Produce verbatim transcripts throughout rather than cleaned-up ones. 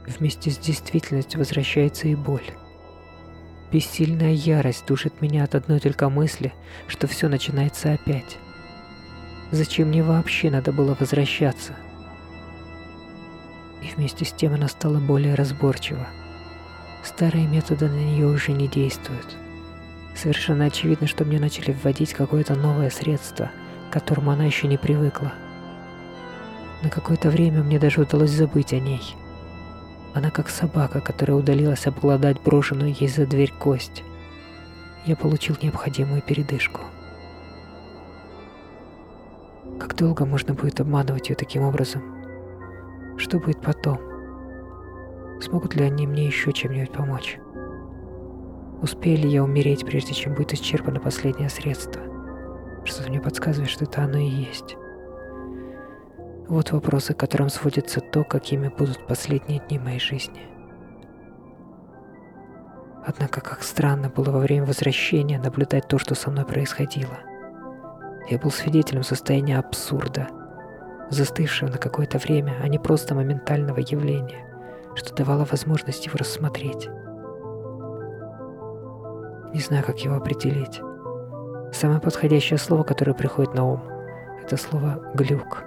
Вместе с действительностью возвращается и боль. Бессильная ярость душит меня от одной только мысли, что все начинается опять. Зачем мне вообще надо было возвращаться? И вместе с тем она стала более разборчива. Старые методы на нее уже не действуют. Совершенно очевидно, что мне начали вводить какое-то новое средство, к которому она еще не привыкла. На какое-то время мне даже удалось забыть о ней. Она как собака, которая удалилась обглодать брошенную ей за дверь кость. Я получил необходимую передышку. Как долго можно будет обманывать ее таким образом? Что будет потом? Смогут ли они мне еще чем-нибудь помочь? Успею ли я умереть, прежде чем будет исчерпано последнее средство? Что-то мне подсказывает, что это оно и есть. Вот вопросы, к которым сводится то, какими будут последние дни моей жизни. Однако, как странно было во время возвращения наблюдать то, что со мной происходило. Я был свидетелем состояния абсурда, застывшего на какое-то время, а не просто моментального явления, что давало возможность его рассмотреть. Не знаю, как его определить. Самое подходящее слово, которое приходит на ум, это слово «глюк».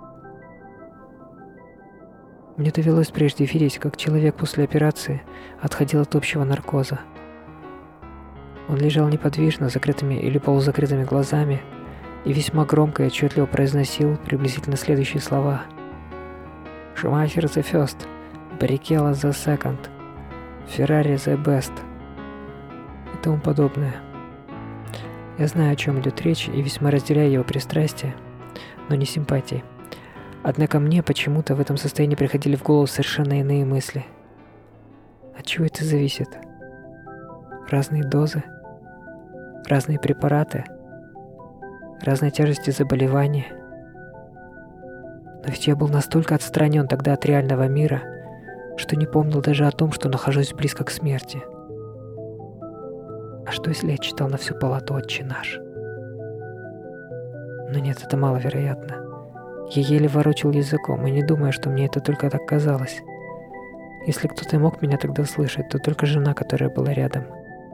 Мне довелось прежде видеть, как человек после операции отходил от общего наркоза. Он лежал неподвижно, закрытыми или полузакрытыми глазами, и весьма громко и отчетливо произносил приблизительно следующие слова: «Шумахер the first, Баррикелло the second, Феррари the best» и тому подобное. Я знаю, о чем идет речь, и весьма разделяю его пристрастие, но не симпатии. Однако мне почему-то в этом состоянии приходили в голову совершенно иные мысли. От чего это зависит? Разные дозы? Разные препараты? Разной тяжести заболевания? Но ведь я был настолько отстранен тогда от реального мира, что не помнил даже о том, что нахожусь близко к смерти. А что, если я читал на всю палату «Отче наш»? Но нет, это маловероятно. Я еле ворочил языком и не думаю, что мне это только так казалось. Если кто-то мог меня тогда слышать, то только жена, которая была рядом.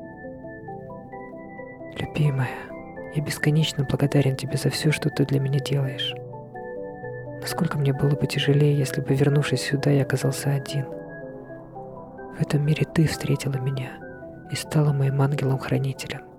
Любимая, я бесконечно благодарен тебе за все, что ты для меня делаешь. Насколько мне было бы тяжелее, если бы, вернувшись сюда, я оказался один. В этом мире ты встретила меня и стала моим ангелом-хранителем.